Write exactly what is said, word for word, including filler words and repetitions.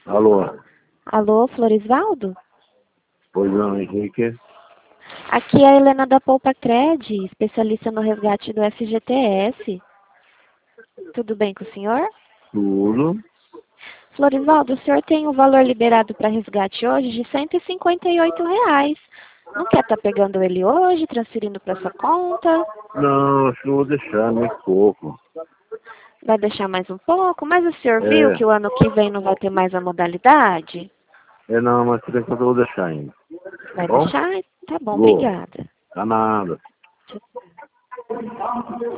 Alô? Alô, Florisvaldo? Pois não, Henrique? Aqui é a Helena da Poupa Cred, especialista no resgate do F G T S. Tudo bem com o senhor? Tudo. Florisvaldo, o senhor tem o valor liberado para resgate hoje de cento e cinquenta e oito reais. Não quer estar pegando ele hoje, transferindo para sua conta? Não, acho que eu vou deixar muito pouco. Vai deixar mais um pouco? Mas o senhor viu É, que o ano que vem não vai ter mais a modalidade? é não, mas por enquanto eu vou deixar ainda. Vai Bom? deixar? Tá bom, Vou. obrigada. Tá nada.